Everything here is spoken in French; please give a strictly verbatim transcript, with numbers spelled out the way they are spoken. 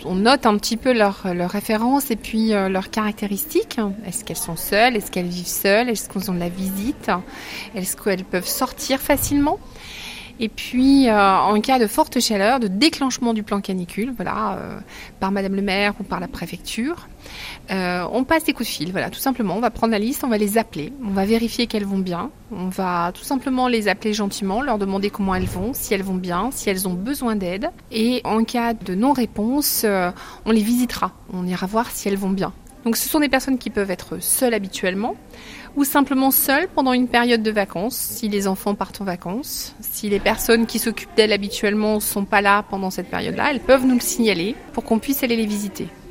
On note un petit peu leurs leur références et puis euh, leurs caractéristiques. Est-ce qu'elles sont seules? Est-ce qu'elles vivent seules? Est-ce qu'elles ont de la visite? Est-ce qu'elles peuvent sortir facilement? Et puis, euh, en cas de forte chaleur, de déclenchement du plan canicule, voilà, euh, par Madame le maire ou par la préfecture, euh, on passe des coups de fil, voilà, tout simplement. On va prendre la liste, on va les appeler, on va vérifier qu'elles vont bien. On va tout simplement les appeler gentiment, leur demander comment elles vont, si elles vont bien, si elles ont besoin d'aide. Et en cas de non-réponse, euh, on les visitera. On ira voir si elles vont bien. Donc ce sont des personnes qui peuvent être seules habituellement ou simplement seules pendant une période de vacances, si les enfants partent en vacances. Si les personnes qui s'occupent d'elles habituellement ne sont pas là pendant cette période-là, elles peuvent nous le signaler pour qu'on puisse aller les visiter.